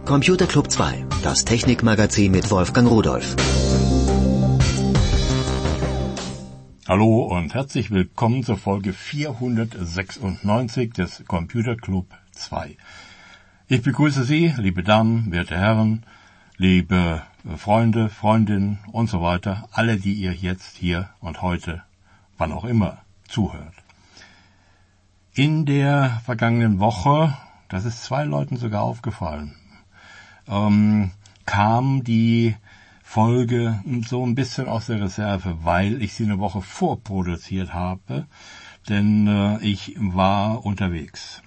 Computer Club 2, das Technikmagazin mit Wolfgang Rudolph. Hallo und herzlich willkommen zur Folge 496 des Computer Club 2. Ich begrüße Sie, liebe Damen, werte Herren, liebe Freunde, Freundinnen und so weiter, alle, die ihr jetzt hier und heute, wann auch immer, zuhört. In der vergangenen Woche, das ist 2 Leuten sogar aufgefallen, kam die Folge so ein bisschen aus der Reserve, weil ich sie eine Woche vorproduziert habe, denn ich war unterwegs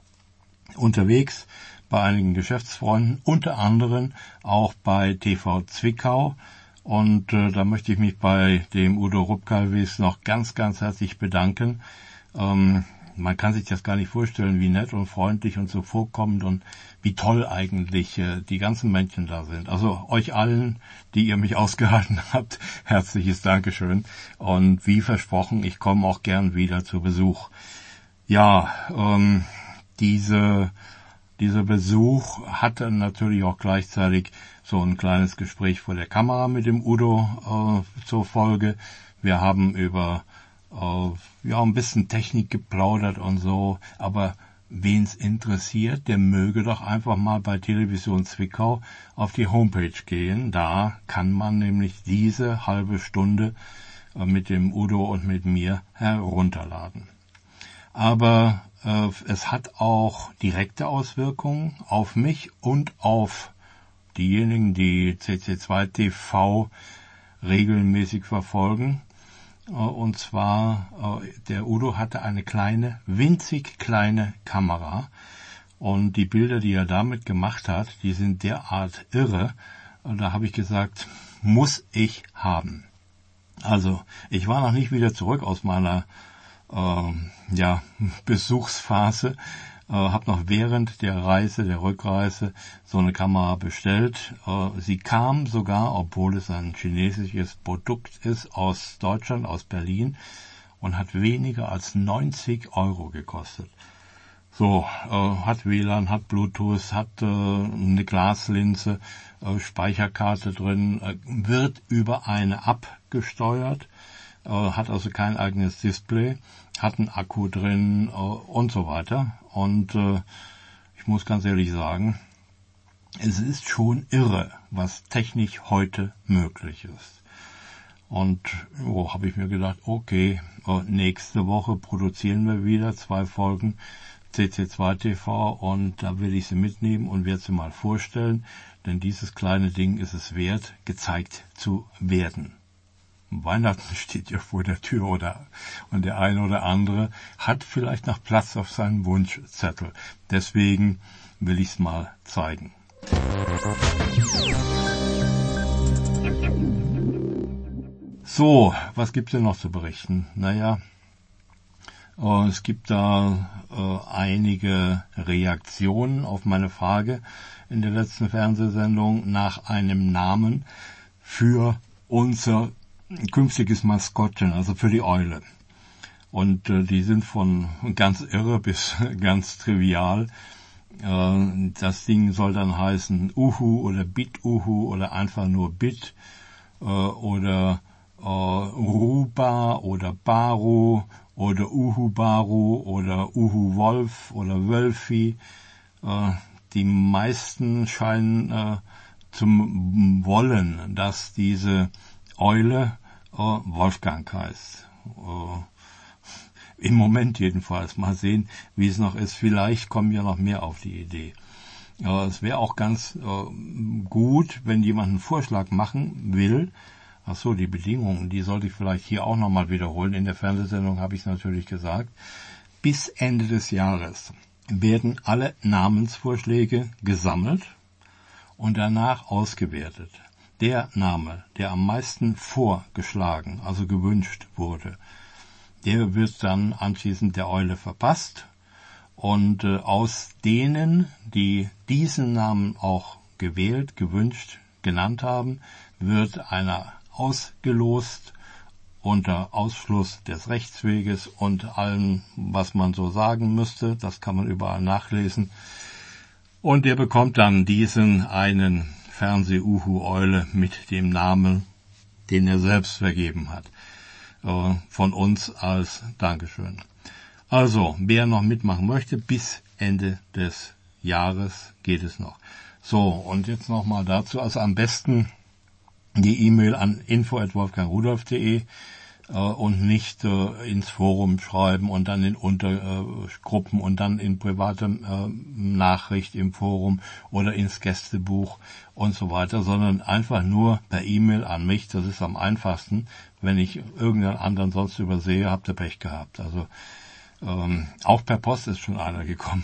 bei einigen Geschäftsfreunden, unter anderem auch bei TV Zwickau, und da möchte ich mich bei dem Udo Rupkalvis noch ganz, ganz herzlich bedanken. Man kann sich das gar nicht vorstellen, wie nett und freundlich und zuvorkommend und wie toll eigentlich die ganzen Menschen da sind. Also euch allen, die ihr mich ausgehalten habt, herzliches Dankeschön. Und wie versprochen, ich komme auch gern wieder zu Besuch. Ja, dieser Besuch hatte natürlich auch gleichzeitig so ein kleines Gespräch vor der Kamera mit dem Udo zur Folge. Wir haben über ein bisschen Technik geplaudert und so, aber wen's interessiert, der möge doch einfach mal bei Television Zwickau auf die Homepage gehen. Da kann man nämlich diese halbe Stunde mit dem Udo und mit mir herunterladen. Aber es hat auch direkte Auswirkungen auf mich und auf diejenigen, die CC2 TV regelmäßig verfolgen. Und zwar, der Udo hatte eine winzig kleine Kamera. Und die Bilder, die er damit gemacht hat, die sind derart irre. Und da habe ich gesagt, muss ich haben. Also, ich war noch nicht wieder zurück aus meiner Besuchsphase. Habe noch während der Rückreise, so eine Kamera bestellt. Sie kam sogar, obwohl es ein chinesisches Produkt ist, aus Deutschland, aus Berlin, und hat weniger als 90 € gekostet. So, hat WLAN, hat Bluetooth, hat eine Glaslinse, Speicherkarte drin, wird über eine App gesteuert, hat also kein eigenes Display, hat einen Akku drin und so weiter. Und ich muss ganz ehrlich sagen, es ist schon irre, was technisch heute möglich ist. Und habe ich mir gedacht, okay, nächste Woche produzieren wir wieder 2 Folgen CC2 TV und da will ich sie mitnehmen und werde sie mal vorstellen, denn dieses kleine Ding ist es wert, gezeigt zu werden. Weihnachten steht ja vor der Tür und der eine oder andere hat vielleicht noch Platz auf seinem Wunschzettel. Deswegen will ich es mal zeigen. So, was gibt's denn noch zu berichten? Naja, es gibt da einige Reaktionen auf meine Frage in der letzten Fernsehsendung nach einem Namen für unser künftiges Maskottchen, also für die Eule. Und die sind von ganz irre bis ganz trivial. Das Ding soll dann heißen Uhu oder Bit-Uhu oder einfach nur Bit oder Ruba oder Baru oder Uhu-Baru oder Uhu-Wolf oder Wölfi. Die meisten scheinen zum Wollen, dass diese Eule Wolfgang heißt. Im Moment jedenfalls. Mal sehen, wie es noch ist. Vielleicht kommen ja noch mehr auf die Idee. Es wäre auch ganz gut, wenn jemand einen Vorschlag machen will. Ach so, die Bedingungen, die sollte ich vielleicht hier auch nochmal wiederholen. In der Fernsehsendung habe ich es natürlich gesagt. Bis Ende des Jahres werden alle Namensvorschläge gesammelt und danach ausgewertet. Der Name, der am meisten vorgeschlagen, also gewünscht wurde, der wird dann anschließend der Eule verpasst. Und aus denen, die diesen Namen auch gewünscht, genannt haben, wird einer ausgelost unter Ausschluss des Rechtsweges und allem, was man so sagen müsste. Das kann man überall nachlesen. Und der bekommt dann diesen einen Fernseh-Uhu-Eule mit dem Namen, den er selbst vergeben hat, von uns als Dankeschön. Also, wer noch mitmachen möchte, bis Ende des Jahres geht es noch. So, und jetzt nochmal dazu, also am besten die E-Mail an info@wolfgangrudolf.de und nicht ins Forum schreiben und dann in Untergruppen und dann in private Nachricht im Forum oder ins Gästebuch und so weiter, sondern einfach nur per E-Mail an mich. Das ist am einfachsten. Wenn ich irgendeinen anderen sonst übersehe, habt ihr Pech gehabt. Also auch per Post ist schon einer gekommen.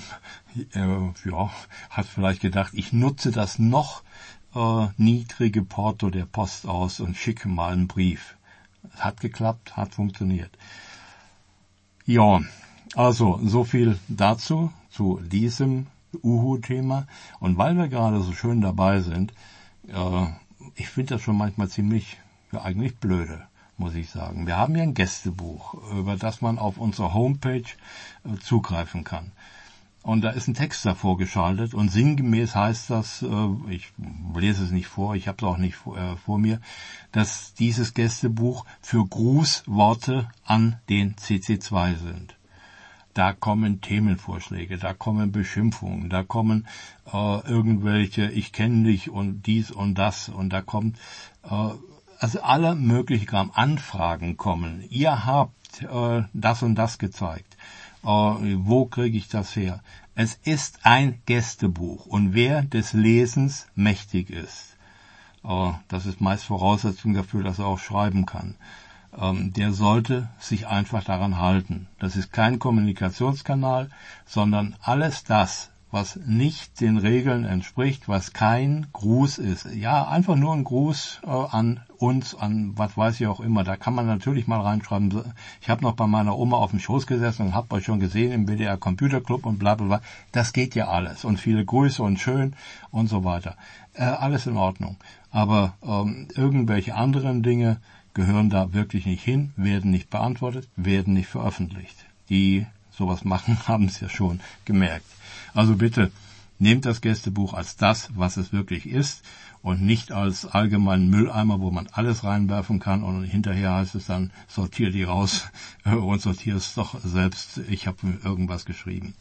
Hat vielleicht gedacht, ich nutze das noch niedrige Porto der Post aus und schicke mal einen Brief. Hat geklappt, hat funktioniert. Ja, also so viel dazu, zu diesem Uhu-Thema. Und weil wir gerade so schön dabei sind, ich finde das schon manchmal ziemlich, eigentlich blöde, muss ich sagen. Wir haben ja ein Gästebuch, über das man auf unserer Homepage zugreifen kann. Und da ist ein Text davor geschaltet und sinngemäß heißt das, ich lese es nicht vor, ich habe es auch nicht vor mir, dass dieses Gästebuch für Grußworte an den CC2 sind. Da kommen Themenvorschläge, da kommen Beschimpfungen, da kommen irgendwelche, ich kenne dich und dies und das und da kommt, also alle möglichen Anfragen kommen. Ihr habt das und das gezeigt. Wo kriege ich das her? Es ist ein Gästebuch und wer des Lesens mächtig ist, das ist meist Voraussetzung dafür, dass er auch schreiben kann, der sollte sich einfach daran halten. Das ist kein Kommunikationskanal, sondern alles das, was nicht den Regeln entspricht, was kein Gruß ist. Ja, einfach nur ein Gruß an uns, an was weiß ich auch immer. Da kann man natürlich mal reinschreiben, ich habe noch bei meiner Oma auf dem Schoß gesessen und habe euch schon gesehen im WDR Computerclub und bla bla bla. Das geht ja alles. Und viele Grüße und schön und so weiter. Alles in Ordnung. Aber irgendwelche anderen Dinge gehören da wirklich nicht hin, werden nicht beantwortet, werden nicht veröffentlicht. Die sowas machen, haben es ja schon gemerkt. Also bitte, nehmt das Gästebuch als das, was es wirklich ist und nicht als allgemeinen Mülleimer, wo man alles reinwerfen kann und hinterher heißt es dann, sortier die raus und sortier es doch selbst, ich habe irgendwas geschrieben.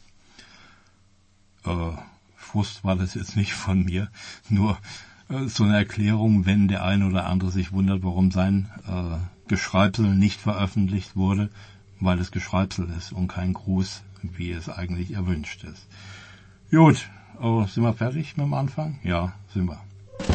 Frust war das jetzt nicht von mir, nur so eine Erklärung, wenn der eine oder andere sich wundert, warum sein Geschreibsel nicht veröffentlicht wurde, weil es Geschreibsel ist und kein Gruß, wie es eigentlich erwünscht ist. Gut, sind wir fertig mit dem Anfang? Ja, sind wir.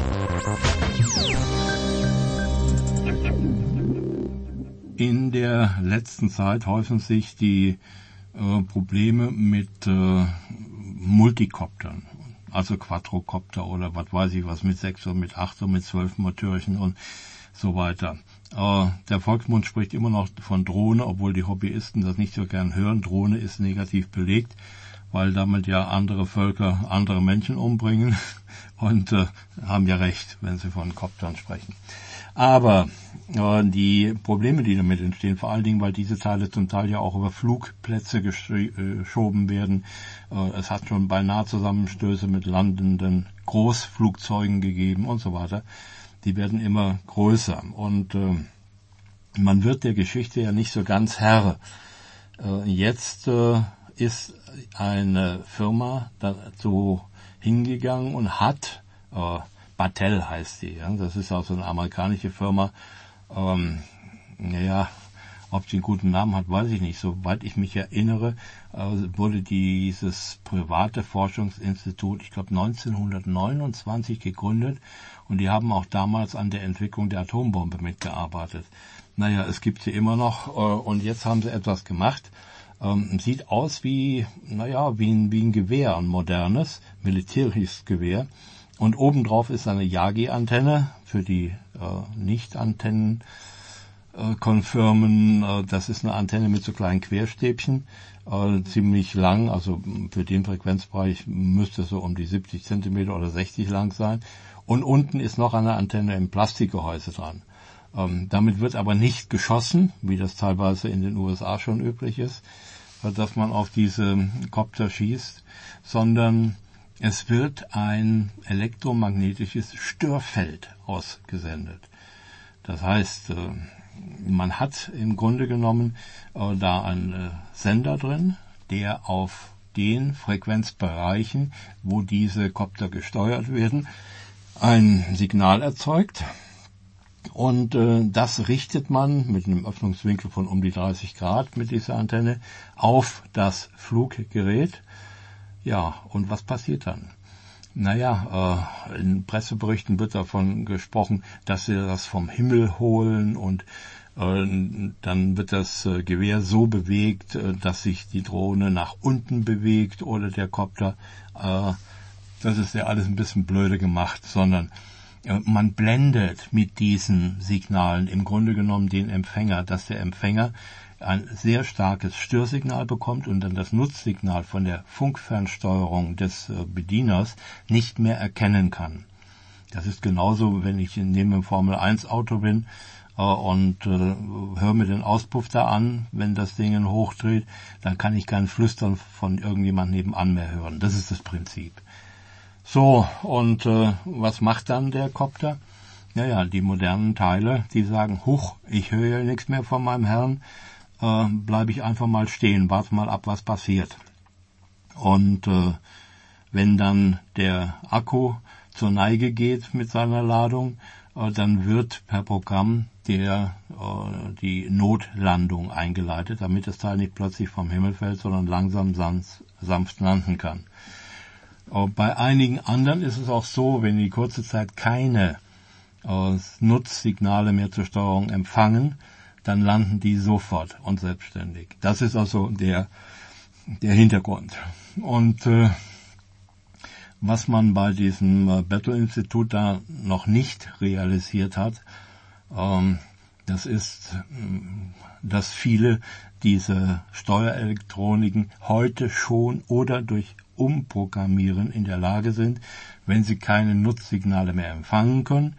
In der letzten Zeit häufen sich die Probleme mit Multikoptern, also Quadrocopter oder was weiß ich was, mit 6 oder mit 8 oder mit 12 Motörchen und so weiter. Der Volksmund spricht immer noch von Drohne, obwohl die Hobbyisten das nicht so gern hören. Drohne ist negativ belegt, weil damit ja andere Völker andere Menschen umbringen und haben ja recht, wenn sie von Koptern sprechen. Aber die Probleme, die damit entstehen, vor allen Dingen, weil diese Teile zum Teil ja auch über Flugplätze geschoben werden. Es hat schon beinahe Zusammenstöße mit landenden Großflugzeugen gegeben und so weiter. Die werden immer größer und man wird der Geschichte ja nicht so ganz Herr. Jetzt ist eine Firma dazu hingegangen und hat, Battelle heißt die, ja, das ist also eine amerikanische Firma, ob sie einen guten Namen hat, weiß ich nicht. Soweit ich mich erinnere, wurde dieses private Forschungsinstitut, ich glaube 1929 gegründet und die haben auch damals an der Entwicklung der Atombombe mitgearbeitet. Naja, es gibt sie immer noch und jetzt haben sie etwas gemacht. Sieht aus wie ein Gewehr, ein modernes, militärisches Gewehr. Und obendrauf ist eine Yagi-Antenne für die Nicht-Antennen. Konfirmen, das ist eine Antenne mit so kleinen Querstäbchen, ziemlich lang, also für den Frequenzbereich müsste es so um die 70 Zentimeter oder 60 lang sein. Und unten ist noch eine Antenne im Plastikgehäuse dran. Damit wird aber nicht geschossen, wie das teilweise in den USA schon üblich ist, dass man auf diese Kopter schießt, sondern Es wird ein elektromagnetisches Störfeld ausgesendet. Das heißt, man hat im Grunde genommen da einen Sender drin, der auf den Frequenzbereichen, wo diese Kopter gesteuert werden, ein Signal erzeugt. Und das richtet man mit einem Öffnungswinkel von um die 30 Grad mit dieser Antenne auf das Fluggerät. Ja, und was passiert dann? Naja, in Presseberichten wird davon gesprochen, dass sie das vom Himmel holen und dann wird das Gewehr so bewegt, dass sich die Drohne nach unten bewegt oder der Kopter. Das ist ja alles ein bisschen blöde gemacht, sondern man blendet mit diesen Signalen im Grunde genommen den Empfänger, dass der Empfänger ein sehr starkes Störsignal bekommt und dann das Nutzsignal von der Funkfernsteuerung des Bedieners nicht mehr erkennen kann. Das ist genauso, wenn ich neben einem Formel-1-Auto bin und höre mir den Auspuff da an, wenn das Ding hochdreht, dann kann ich kein Flüstern von irgendjemand nebenan mehr hören. Das ist das Prinzip. So, und was macht dann der Kopter? Naja, die modernen Teile, die sagen, huch, ich höre ja nichts mehr von meinem Herrn, bleibe ich einfach mal stehen, warte mal ab, was passiert. Und wenn dann der Akku zur Neige geht mit seiner Ladung, dann wird per Programm die Notlandung eingeleitet, damit das Teil nicht plötzlich vom Himmel fällt, sondern langsam sanft landen kann. Bei einigen anderen ist es auch so, wenn die kurze Zeit keine Nutzsignale mehr zur Steuerung empfangen, dann landen die sofort und selbstständig. Das ist also der Hintergrund. Und was man bei diesem Battle-Institut da noch nicht realisiert hat, das ist, dass viele diese Steuerelektroniken heute schon oder durch Umprogrammieren in der Lage sind, wenn sie keine Nutzsignale mehr empfangen können,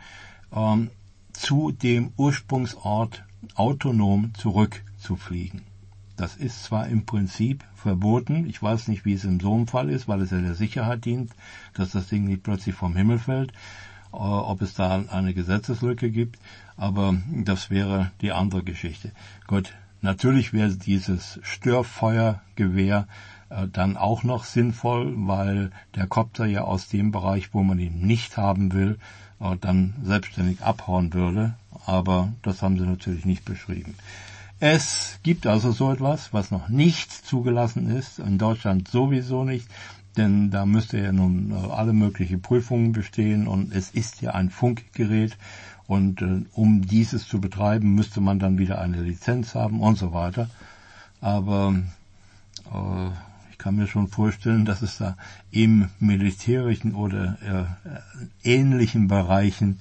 zu dem Ursprungsort autonom zurückzufliegen. Das ist zwar im Prinzip verboten, ich weiß nicht, wie es in so einem Fall ist, weil es ja der Sicherheit dient, dass das Ding nicht plötzlich vom Himmel fällt, ob es da eine Gesetzeslücke gibt, aber das wäre die andere Geschichte. Gut, natürlich wäre dieses Störfeuergewehr dann auch noch sinnvoll, weil der Kopter ja aus dem Bereich, wo man ihn nicht haben will, dann selbstständig abhauen würde, aber das haben sie natürlich nicht beschrieben. Es gibt also so etwas, was noch nicht zugelassen ist, in Deutschland sowieso nicht, denn da müsste ja nun alle möglichen Prüfungen bestehen und es ist ja ein Funkgerät und um dieses zu betreiben, müsste man dann wieder eine Lizenz haben und so weiter. Aber ich kann mir schon vorstellen, dass es da im militärischen oder ähnlichen Bereichen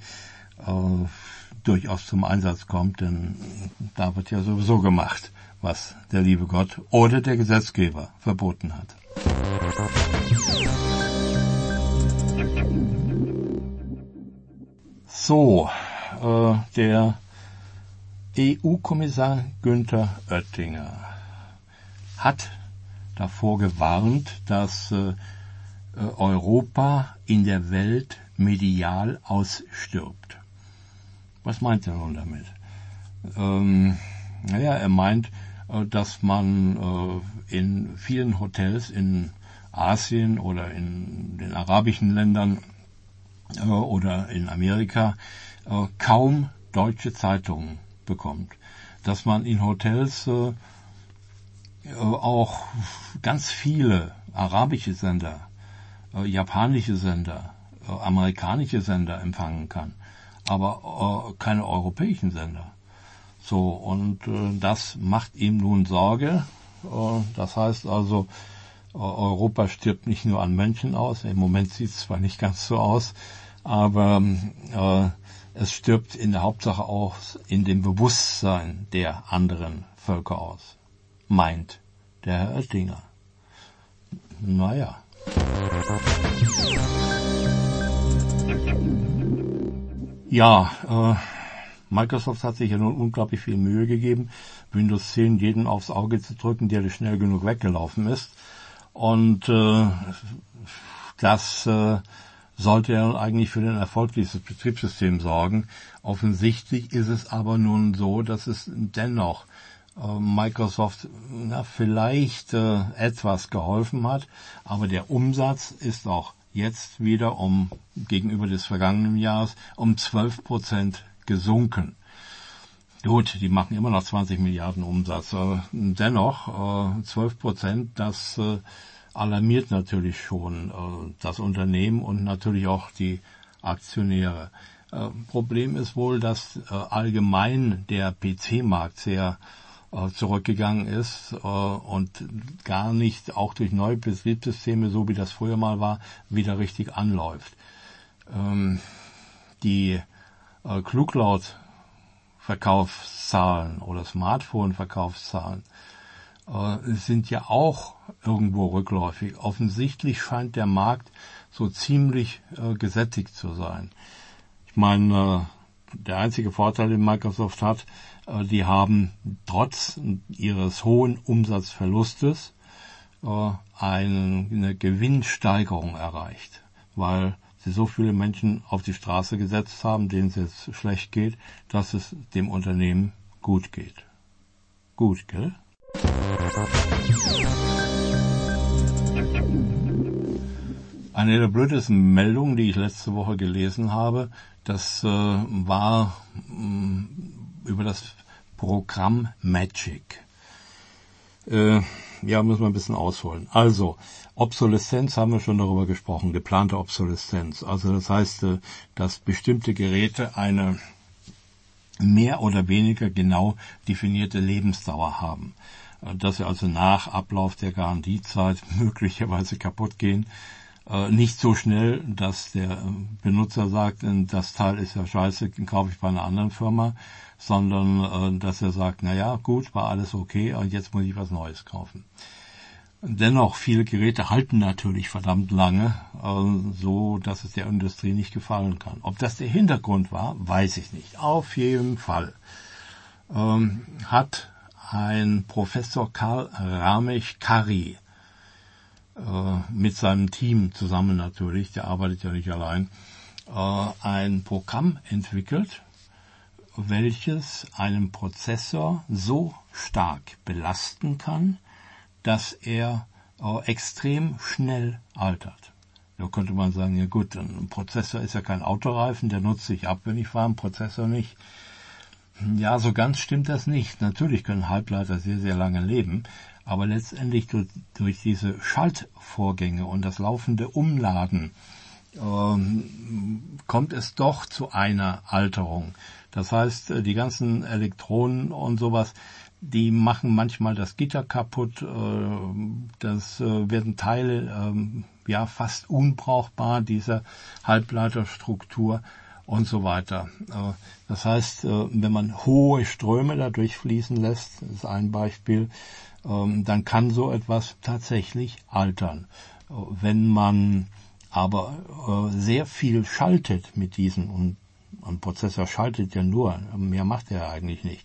durchaus zum Einsatz kommt, denn da wird ja sowieso gemacht, was der liebe Gott oder der Gesetzgeber verboten hat. So, der EU-Kommissar Günther Oettinger hat davor gewarnt, dass Europa in der Welt medial ausstirbt. Was meint er nun damit? Er meint, dass man in vielen Hotels in Asien oder in den arabischen Ländern oder in Amerika kaum deutsche Zeitungen bekommt. Dass man in Hotels auch ganz viele arabische Sender, japanische Sender, amerikanische Sender empfangen kann, aber keine europäischen Sender. So, und das macht ihm nun Sorge. Das heißt also, Europa stirbt nicht nur an Menschen aus, im Moment sieht es zwar nicht ganz so aus, aber es stirbt in der Hauptsache auch in dem Bewusstsein der anderen Völker aus, meint der Herr Oettinger. Naja. Ja, Microsoft hat sich ja nun unglaublich viel Mühe gegeben, Windows 10 jedem aufs Auge zu drücken, der schnell genug weggelaufen ist. Und das sollte ja eigentlich für den Erfolg dieses Betriebssystems sorgen. Offensichtlich ist es aber nun so, dass es dennoch Microsoft vielleicht etwas geholfen hat, aber der Umsatz ist auch jetzt wieder gegenüber des vergangenen Jahres um 12% gesunken. Gut, die machen immer noch 20 Milliarden Umsatz. Dennoch 12%, das alarmiert natürlich schon das Unternehmen und natürlich auch die Aktionäre. Problem ist wohl, dass allgemein der PC-Markt sehr zurückgegangen ist und gar nicht auch durch neue Betriebssysteme, so wie das früher mal war, wieder richtig anläuft. Die Clucloud-Verkaufszahlen oder Smartphone-Verkaufszahlen sind ja auch irgendwo rückläufig. Offensichtlich scheint der Markt so ziemlich gesättigt zu sein. Ich meine, der einzige Vorteil, den Microsoft hat, die haben trotz ihres hohen Umsatzverlustes eine Gewinnsteigerung erreicht, weil sie so viele Menschen auf die Straße gesetzt haben, denen es jetzt schlecht geht, dass es dem Unternehmen gut geht. Gut, gell? Eine der blödesten Meldungen, die ich letzte Woche gelesen habe, das war über das Programm Magic. Müssen wir ein bisschen ausholen. Also, Obsoleszenz haben wir schon darüber gesprochen, geplante Obsoleszenz. Also das heißt, dass bestimmte Geräte eine mehr oder weniger genau definierte Lebensdauer haben. Dass sie also nach Ablauf der Garantiezeit möglicherweise kaputt gehen. Nicht so schnell, dass der Benutzer sagt, das Teil ist ja scheiße, kaufe ich bei einer anderen Firma, sondern dass er sagt, naja, gut, war alles okay und jetzt muss ich was Neues kaufen. Dennoch, viele Geräte halten natürlich verdammt lange, so dass es der Industrie nicht gefallen kann. Ob das der Hintergrund war, weiß ich nicht. Auf jeden Fall hat ein Professor Karl Ramech-Kari mit seinem Team zusammen natürlich, der arbeitet ja nicht allein, ein Programm entwickelt, welches einen Prozessor so stark belasten kann, dass er extrem schnell altert. Da könnte man sagen, ja gut, ein Prozessor ist ja kein Autoreifen, der nutzt sich ab, wenn ich fahre, ein Prozessor nicht. Ja, so ganz stimmt das nicht. Natürlich können Halbleiter sehr, sehr lange leben, aber letztendlich durch diese Schaltvorgänge und das laufende Umladen kommt es doch zu einer Alterung. Das heißt, die ganzen Elektronen und sowas, die machen manchmal das Gitter kaputt, das werden Teile fast unbrauchbar dieser Halbleiterstruktur und so weiter. Das heißt, wenn man hohe Ströme da durchfließen lässt, das ist ein Beispiel, dann kann so etwas tatsächlich altern. Wenn man aber sehr viel schaltet mit diesen, und ein Prozessor schaltet ja nur, mehr macht er eigentlich nicht,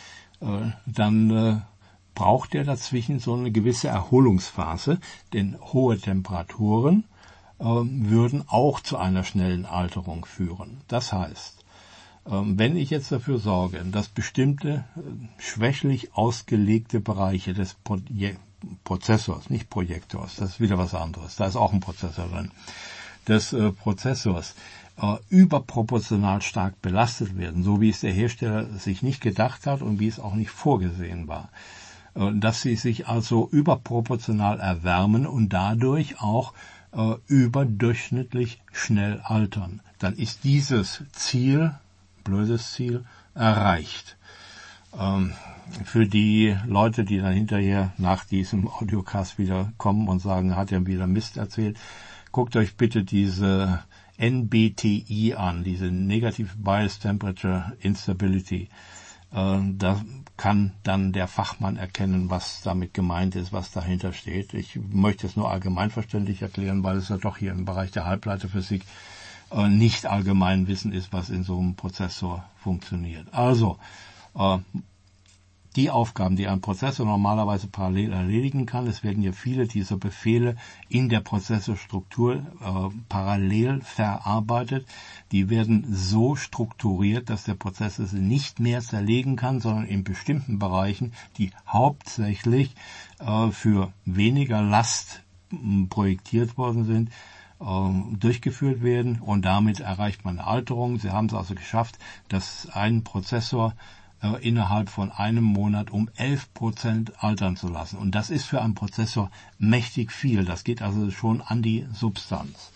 dann braucht er dazwischen so eine gewisse Erholungsphase, denn hohe Temperaturen würden auch zu einer schnellen Alterung führen. Das heißt, wenn ich jetzt dafür sorge, dass bestimmte schwächlich ausgelegte Bereiche des Prozessors, nicht Projektors, das ist wieder was anderes, da ist auch ein Prozessor drin, des Prozessors überproportional stark belastet werden, so wie es der Hersteller sich nicht gedacht hat und wie es auch nicht vorgesehen war. Dass sie sich also überproportional erwärmen und dadurch auch überdurchschnittlich schnell altern. Dann ist dieses Ziel, blödes Ziel, erreicht. Für die Leute, die dann hinterher nach diesem Audiocast wieder kommen und sagen, hat er wieder Mist erzählt, guckt euch bitte diese NBTI an, diese Negative Bias Temperature Instability. Da kann dann der Fachmann erkennen, was damit gemeint ist, was dahinter steht. Ich möchte es nur allgemeinverständlich erklären, weil es ja doch hier im Bereich der Halbleiterphysik nicht Allgemeinwissen ist, was in so einem Prozessor funktioniert. Also, die Aufgaben, die ein Prozessor normalerweise parallel erledigen kann. Es werden ja viele dieser Befehle in der Prozessorstruktur parallel verarbeitet. Die werden so strukturiert, dass der Prozessor sie nicht mehr zerlegen kann, sondern in bestimmten Bereichen, die hauptsächlich für weniger Last projektiert worden sind, durchgeführt werden, und damit erreicht man eine Alterung. Sie haben es also geschafft, dass ein Prozessor innerhalb von einem Monat um 11% altern zu lassen. Und das ist für einen Prozessor mächtig viel. Das geht also schon an die Substanz.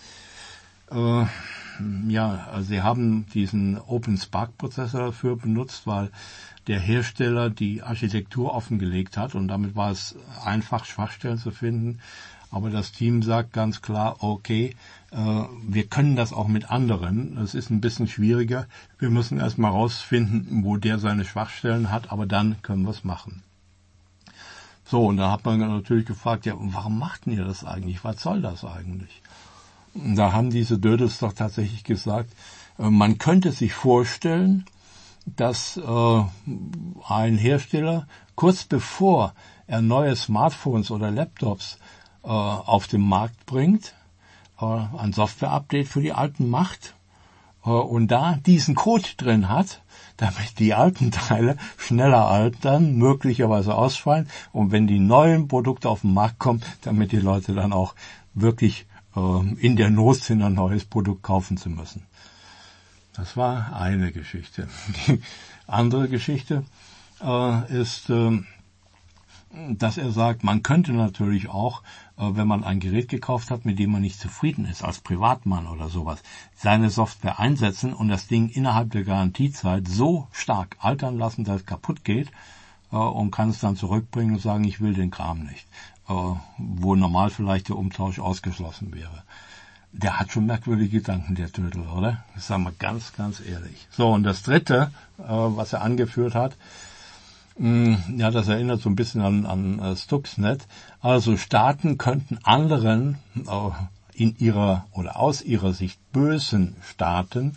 Sie haben diesen OpenSPARC-Prozessor dafür benutzt, weil der Hersteller die Architektur offengelegt hat, und damit war es einfach, Schwachstellen zu finden. Aber das Team sagt ganz klar, okay, wir können das auch mit anderen. Es ist ein bisschen schwieriger. Wir müssen erstmal rausfinden, wo der seine Schwachstellen hat, aber dann können wir es machen. So, und da hat man natürlich gefragt, ja, warum macht ihr das eigentlich? Was soll das eigentlich? Und da haben diese Dödels doch tatsächlich gesagt, man könnte sich vorstellen, dass ein Hersteller kurz bevor er neue Smartphones oder Laptops auf den Markt bringt, ein Software-Update für die alten macht und da diesen Code drin hat, damit die alten Teile schneller altern, möglicherweise ausfallen, und wenn die neuen Produkte auf den Markt kommen, damit die Leute dann auch wirklich in der Not sind, ein neues Produkt kaufen zu müssen. Das war eine Geschichte. Die andere Geschichte ist, dass er sagt, man könnte natürlich auch, wenn man ein Gerät gekauft hat, mit dem man nicht zufrieden ist, als Privatmann oder sowas, seine Software einsetzen und das Ding innerhalb der Garantiezeit so stark altern lassen, dass es kaputt geht, und kann es dann zurückbringen und sagen, ich will den Kram nicht, wo normal vielleicht der Umtausch ausgeschlossen wäre. Der hat schon merkwürdige Gedanken, der Tödel, oder? Das sagen wir ganz, ganz ehrlich. So, und das Dritte, was er angeführt hat, ja, das erinnert so ein bisschen an Stuxnet. Also Staaten könnten anderen in ihrer oder aus ihrer Sicht bösen Staaten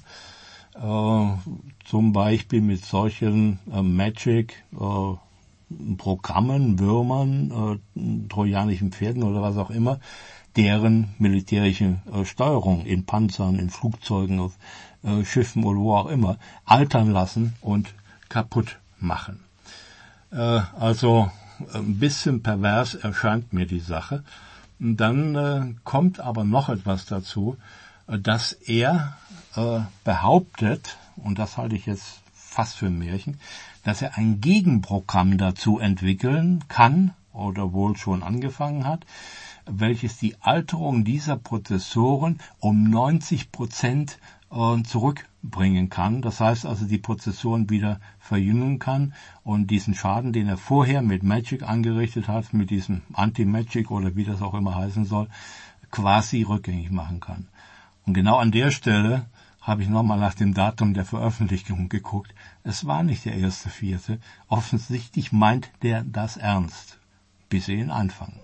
zum Beispiel mit solchen Magic Programmen, Würmern, trojanischen Pferden oder was auch immer, deren militärische Steuerung in Panzern, in Flugzeugen, auf Schiffen oder wo auch immer altern lassen und kaputt machen. Also ein bisschen pervers erscheint mir die Sache. Und dann kommt aber noch etwas dazu, dass er behauptet, und das halte ich jetzt fast für ein Märchen, dass er ein Gegenprogramm dazu entwickeln kann oder wohl schon angefangen hat, welches die Alterung dieser Prozessoren um 90% zurückbringen kann. Das heißt also, die Prozessoren wieder verjüngen kann und diesen Schaden, den er vorher mit Magic angerichtet hat, mit diesem Anti-Magic oder wie das auch immer heißen soll, quasi rückgängig machen kann. Und genau an der Stelle habe ich nochmal nach dem Datum der Veröffentlichung geguckt. Es war nicht der 1.4. Offensichtlich meint der das ernst. Bis sie ihn anfangen.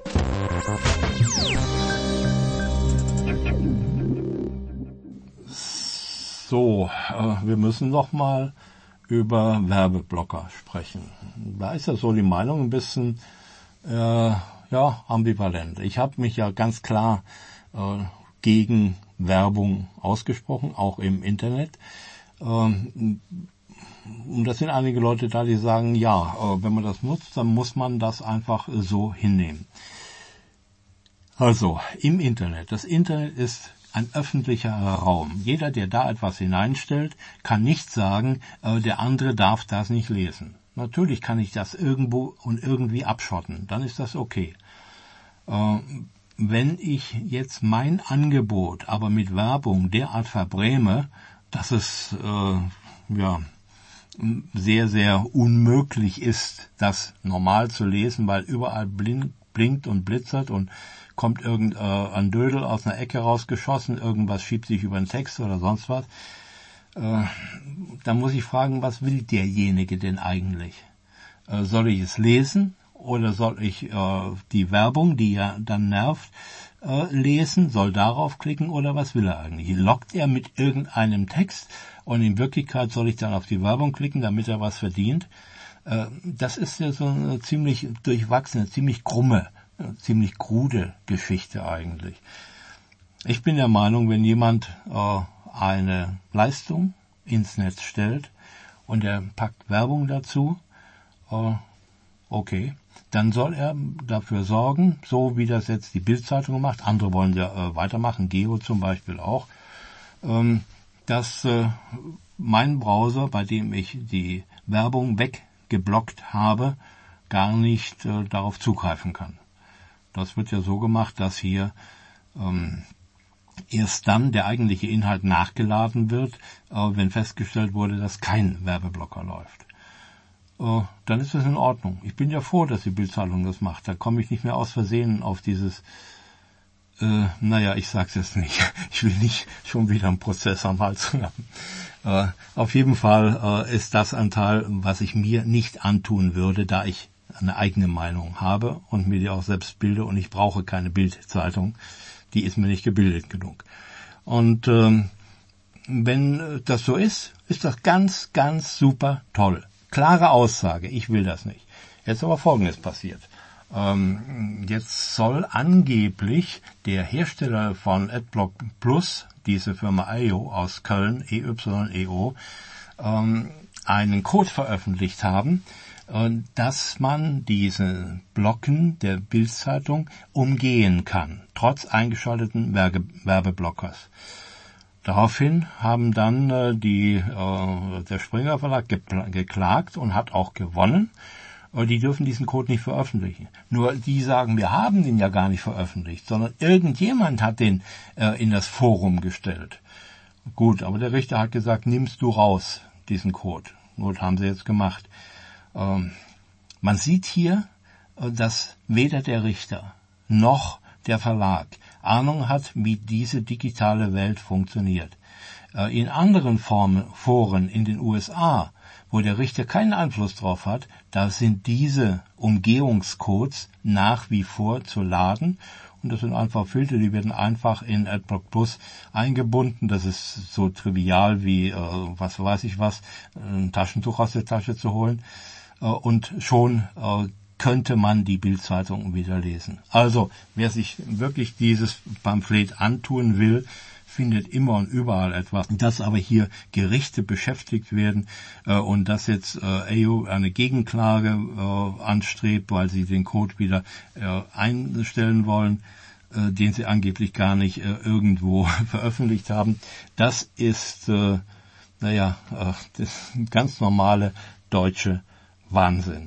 So, wir müssen nochmal über Werbeblocker sprechen. Da ist ja so die Meinung ein bisschen ambivalent. Ich habe mich ja ganz klar gegen Werbung ausgesprochen, auch im Internet. Und das sind einige Leute da, die sagen, ja, wenn man das nutzt, dann muss man das einfach so hinnehmen. Also, im Internet. Das Internet ist ein öffentlicher Raum. Jeder, der da etwas hineinstellt, kann nicht sagen, der andere darf das nicht lesen. Natürlich kann ich das irgendwo und irgendwie abschotten. Dann ist das okay. Wenn ich jetzt mein Angebot aber mit Werbung derart verbräme, dass es sehr, sehr unmöglich ist, das normal zu lesen, weil überall blinkt und blitzert und kommt irgendein Dödel aus einer Ecke rausgeschossen, irgendwas schiebt sich über den Text oder sonst was. Da muss ich fragen, was will derjenige denn eigentlich? Soll ich es lesen oder soll ich die Werbung, die ja dann nervt, lesen, soll darauf klicken oder was will er eigentlich? Lockt er mit irgendeinem Text und in Wirklichkeit soll ich dann auf die Werbung klicken, damit er was verdient? Das ist ja so eine ziemlich durchwachsene, ziemlich krumme, ziemlich krude Geschichte eigentlich. Ich bin der Meinung, wenn jemand eine Leistung ins Netz stellt und er packt Werbung dazu, okay, dann soll er dafür sorgen, so wie das jetzt die Bild-Zeitung macht, andere wollen ja weitermachen, Geo zum Beispiel auch, dass mein Browser, bei dem ich die Werbung weggeblockt habe, gar nicht darauf zugreifen kann. Das wird ja so gemacht, dass hier erst dann der eigentliche Inhalt nachgeladen wird, wenn festgestellt wurde, dass kein Werbeblocker läuft. Dann ist das in Ordnung. Ich bin ja froh, dass die Bild-Zeitung das macht. Da komme ich nicht mehr aus Versehen auf dieses, ich sag's jetzt nicht. Ich will nicht schon wieder einen Prozess am Hals haben. Auf jeden Fall ist das ein Teil, was ich mir nicht antun würde, da ich eine eigene Meinung habe und mir die auch selbst bilde und ich brauche keine Bild-Zeitung. Die ist mir nicht gebildet genug. Und wenn das so ist, ist das ganz, ganz super toll. Klare Aussage, ich will das nicht. Jetzt aber Folgendes passiert. Jetzt soll angeblich der Hersteller von Adblock Plus, diese Firma EYO aus Köln, EYEO, einen Code veröffentlicht haben, dass man diese Blocken der Bild-Zeitung umgehen kann, trotz eingeschalteten Werbeblockers. Daraufhin haben dann der Springer Verlag geklagt und hat auch gewonnen. Die dürfen diesen Code nicht veröffentlichen. Nur die sagen, wir haben den ja gar nicht veröffentlicht, sondern irgendjemand hat den in das Forum gestellt. Gut, aber der Richter hat gesagt, nimmst du raus, diesen Code. Gut, haben sie jetzt gemacht. Man sieht hier, dass weder der Richter noch der Verlag Ahnung hat, wie diese digitale Welt funktioniert. In anderen Foren in den USA, wo der Richter keinen Einfluss drauf hat, da sind diese Umgehungscodes nach wie vor zu laden. Und das sind einfach Filter, die werden einfach in Adblock Plus eingebunden. Das ist so trivial wie, ein Taschentuch aus der Tasche zu holen. Und schon könnte man die Bild-Zeitung wieder lesen. Also, wer sich wirklich dieses Pamphlet antun will, findet immer und überall etwas. Dass aber hier Gerichte beschäftigt werden und dass jetzt EYO eine Gegenklage anstrebt, weil sie den Code wieder einstellen wollen, den sie angeblich gar nicht irgendwo veröffentlicht haben. Das ist, das ganz normale deutsche Wahnsinn.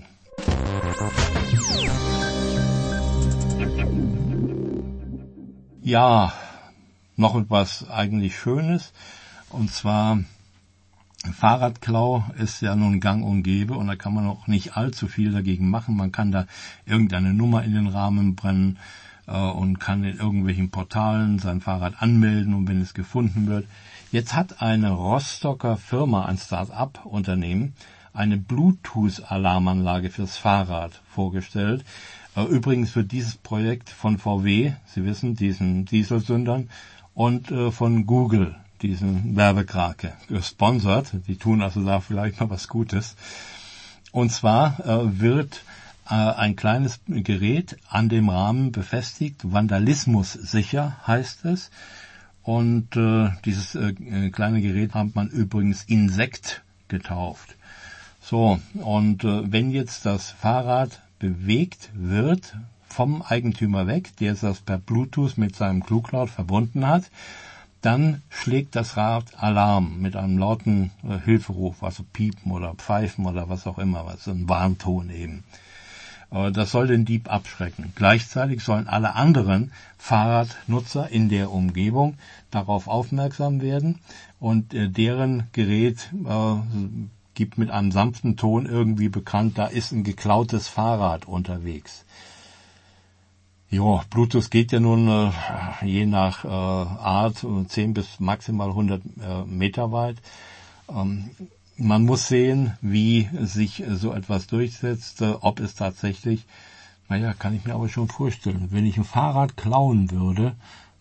Ja, noch etwas eigentlich Schönes, und zwar Fahrradklau ist ja nun gang und gäbe und da kann man auch nicht allzu viel dagegen machen. Man kann da irgendeine Nummer in den Rahmen brennen und kann in irgendwelchen Portalen sein Fahrrad anmelden, und wenn es gefunden wird. Jetzt hat eine Rostocker Firma, ein Start-up-Unternehmen, eine Bluetooth-Alarmanlage fürs Fahrrad vorgestellt. Übrigens wird dieses Projekt von VW, Sie wissen, diesen Dieselsündern, und von Google, diesen Werbekrake, gesponsert. Die tun also da vielleicht mal was Gutes. Und zwar wird ein kleines Gerät an dem Rahmen befestigt, vandalismussicher heißt es. Und dieses kleine Gerät hat man übrigens Insekt getauft. So, und wenn jetzt das Fahrrad bewegt wird vom Eigentümer weg, der das per Bluetooth mit seinem Cluecloud verbunden hat, dann schlägt das Rad Alarm mit einem lauten Hilferuf, also Piepen oder Pfeifen oder was auch immer, was ein Warnton eben. Das soll den Dieb abschrecken. Gleichzeitig sollen alle anderen Fahrradnutzer in der Umgebung darauf aufmerksam werden und deren Gerät gibt mit einem sanften Ton irgendwie bekannt, da ist ein geklautes Fahrrad unterwegs. Jo, Bluetooth geht ja nun je nach Art 10 bis maximal 100 Meter weit. Man muss sehen, wie sich so etwas durchsetzt, ob es tatsächlich, kann ich mir aber schon vorstellen, wenn ich ein Fahrrad klauen würde,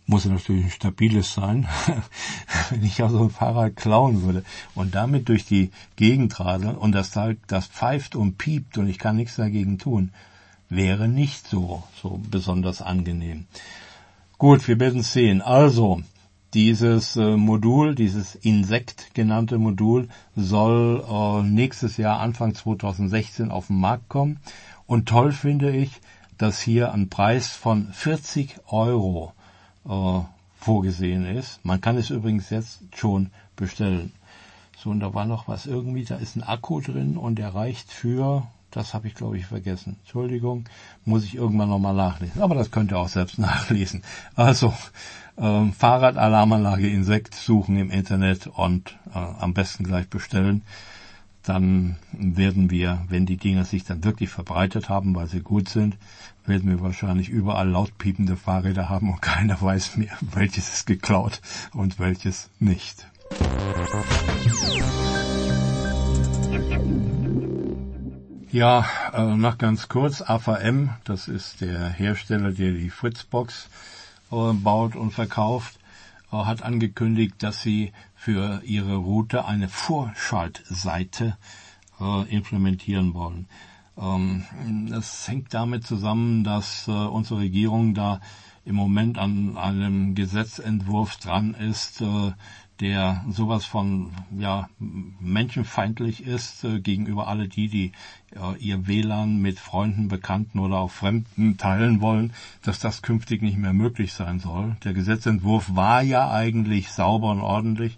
Muss natürlich ein stabiles sein, wenn ich also ein Fahrrad klauen würde und damit durch die Gegend radel und das pfeift und piept und ich kann nichts dagegen tun, wäre nicht so besonders angenehm. Gut, wir werden es sehen. Also, dieses Modul, dieses Insect genannte Modul, soll nächstes Jahr, Anfang 2016, auf den Markt kommen. Und toll finde ich, dass hier ein Preis von 40 € vorgesehen ist. Man kann es übrigens jetzt schon bestellen. So, und da war noch was irgendwie, da ist ein Akku drin und der reicht für, das habe ich glaube ich vergessen. Entschuldigung, muss ich irgendwann nochmal nachlesen. Aber das könnt ihr auch selbst nachlesen. Also, Fahrradalarmanlage Insect suchen im Internet und am besten gleich bestellen. Dann werden wir, wenn die Dinger sich dann wirklich verbreitet haben, weil sie gut sind, werden wir wahrscheinlich überall laut piepende Fahrräder haben und keiner weiß mehr, welches ist geklaut und welches nicht. Ja, noch ganz kurz, AVM, das ist der Hersteller, der die Fritzbox baut und verkauft, hat angekündigt, dass sie für ihre Router eine Vorschaltseite implementieren wollen. Das hängt damit zusammen, dass unsere Regierung da im Moment an einem Gesetzentwurf dran ist, der sowas von menschenfeindlich ist gegenüber alle die ihr WLAN mit Freunden, Bekannten oder auch Fremden teilen wollen, dass das künftig nicht mehr möglich sein soll. Der Gesetzentwurf war ja eigentlich sauber und ordentlich,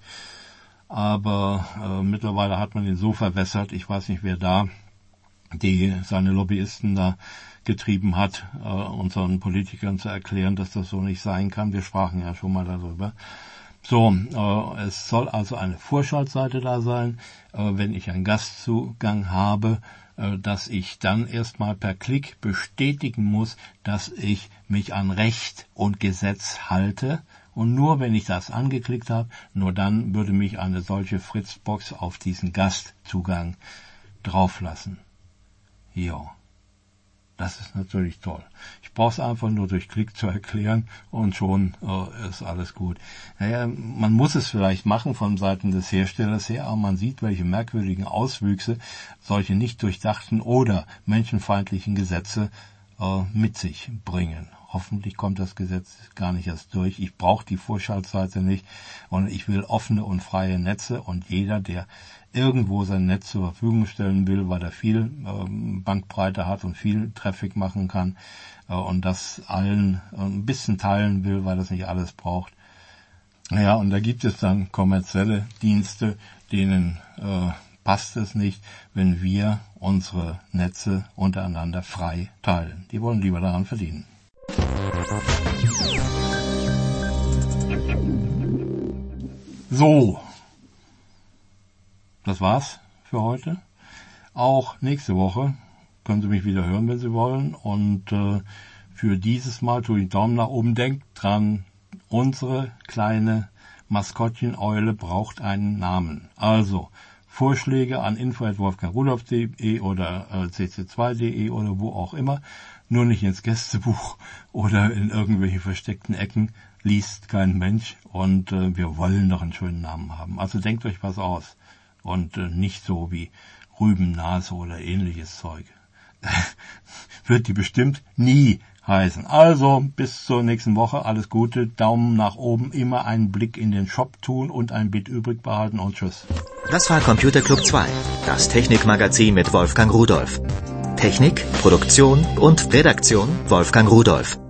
aber mittlerweile hat man ihn so verwässert, ich weiß nicht, wer da seine Lobbyisten da getrieben hat, unseren Politikern zu erklären, dass das so nicht sein kann. Wir sprachen ja schon mal darüber. So, es soll also eine Vorschaltseite da sein, wenn ich einen Gastzugang habe, dass ich dann erstmal per Klick bestätigen muss, dass ich mich an Recht und Gesetz halte. Und nur wenn ich das angeklickt habe, nur dann würde mich eine solche Fritzbox auf diesen Gastzugang drauflassen. Ja, das ist natürlich toll. Ich brauche es einfach nur durch Klick zu erklären und schon ist alles gut. Naja, man muss es vielleicht machen von Seiten des Herstellers her, aber man sieht, welche merkwürdigen Auswüchse solche nicht durchdachten oder menschenfeindlichen Gesetze mit sich bringen. Hoffentlich kommt das Gesetz gar nicht erst durch. Ich brauche die Vorschaltseite nicht und ich will offene und freie Netze und jeder, der irgendwo sein Netz zur Verfügung stellen will, weil er viel Bandbreite hat und viel Traffic machen kann und das allen ein bisschen teilen will, weil das nicht alles braucht. Naja, und da gibt es dann kommerzielle Dienste, denen passt es nicht, wenn wir unsere Netze untereinander frei teilen. Die wollen lieber daran verdienen. So, das war's für heute. Auch nächste Woche können Sie mich wieder hören, wenn Sie wollen. Und für dieses Mal tue ich Daumen nach oben. Denkt dran, unsere kleine Maskottchen-Eule braucht einen Namen. Also Vorschläge an info@wolfgangrudolph.de oder cc2.de oder wo auch immer. Nur nicht ins Gästebuch oder in irgendwelche versteckten Ecken. Liest kein Mensch und wir wollen doch einen schönen Namen haben. Also denkt euch was aus und nicht so wie Rübennase oder ähnliches Zeug. Wird die bestimmt nie heißen. Also bis zur nächsten Woche. Alles Gute. Daumen nach oben. Immer einen Blick in den Shop tun und ein Bit übrig behalten und tschüss. Das war Computer Club 2, das Technikmagazin mit Wolfgang Rudolph. Technik, Produktion und Redaktion Wolfgang Rudolph.